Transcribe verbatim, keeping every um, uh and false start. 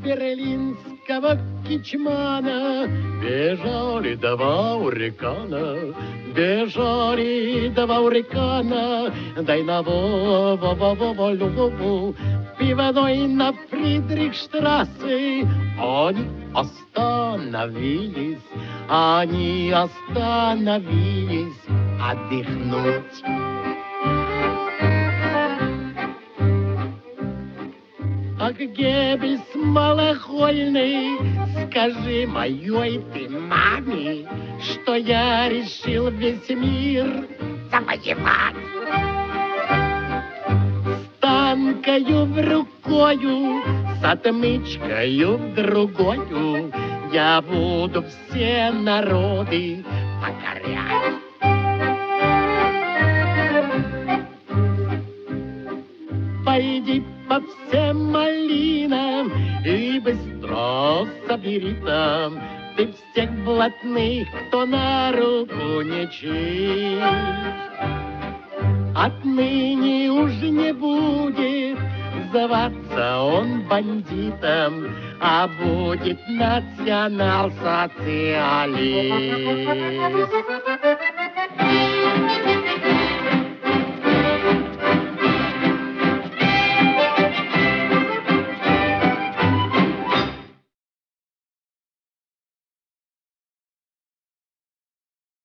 берлинского кичмана бежали два урикана, бежали два урикана, дай на во-во-во-во-во-во-во, пивной на Фридрихштрассе. Они остановились, они остановились отдохнуть. Ах, Геббельс малохольный, скажи моей ты маме, что я решил весь мир завоевать. С танкою в рукою, с отмычкою в другою я буду все народы покорять. Пойди по всем малинам и быстро собери там ты всех блатных, кто на руку не чист. Отныне уж не будет зваться он бандитом, а будет национал-социалист.